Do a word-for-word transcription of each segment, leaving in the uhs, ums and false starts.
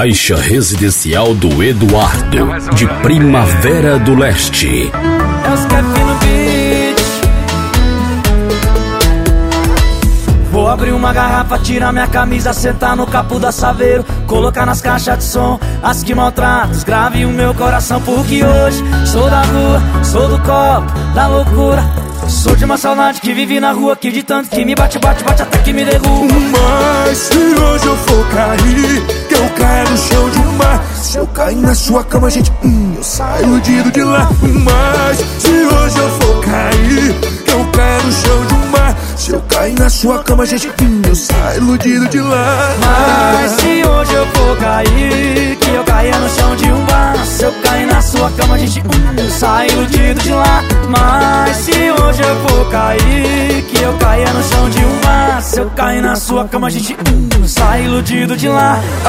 Faixa residencial do Eduardo, de Primavera do Leste. É os Kevin no beat. Vou abrir uma garrafa, tirar minha camisa, sentar no capô da Saveiro, colocar nas caixas de som as que maltratam, grave o meu coração, porque hoje sou da rua, sou do copo, da loucura. Sou de uma saudade que vive na rua, que de tanto que me bate, bate, bate até que me derruba. Mas se hoje eu for cair, que eu caia no chão de um mar. Se eu cair na sua cama, gente, hum, eu saio iludido de lá. Mas se hoje eu for cair, que eu caia no chão de um mar. Se eu cair na sua cama, gente, hum, eu saio iludido de lá. Mas se hoje eu for cair, que eu caia no chão de um bar. Se eu cair na sua cama, gente, hum, eu saio iludido de lá. Mas se hoje eu for cair, que eu caia no chão de um bar. Se eu cair na sua cama, gente, hum, eu saio iludido de lá. Ah,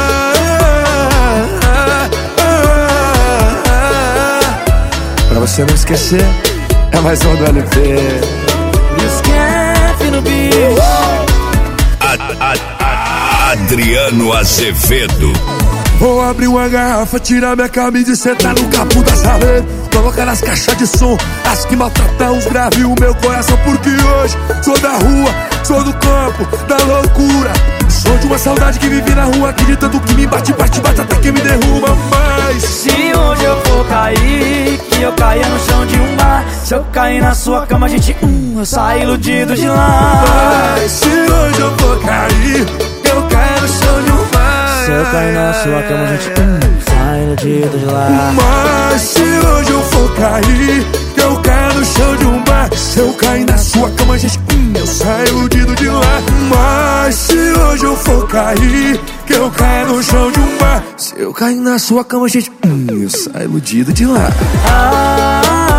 ah, ah, ah. Pra você não esquecer, é mais um do L P. E os Kevin no beat. A, a, Adriano Azevedo. Vou abrir uma garrafa, tirar minha camisa e sentar no capô da Saveiro, colocar nas caixas de som as que maltratam os graves o meu coração, porque hoje sou da rua, sou do campo, da loucura. Sou de uma saudade que vive na rua, acreditando que me bate, bate, bate até que me derruba. Mas se hoje eu for cair, que eu caia no chão de um bar. Se eu cair na sua cama, gente, hum, eu saio iludido de lá. Mas se hoje eu for cair, eu caio no chão de um bar. Se eu cair na sua cama, gente, hum, sai iludido de lá. Mas se hoje eu for cair, que eu caia no chão de um bar. Se eu cair na sua cama, gente, hum, eu saio iludido de lá. Mas se hoje eu for cair, que eu caia no chão de um bar. Se eu cair na sua cama, gente, hum, eu saio iludido de lá. Ah,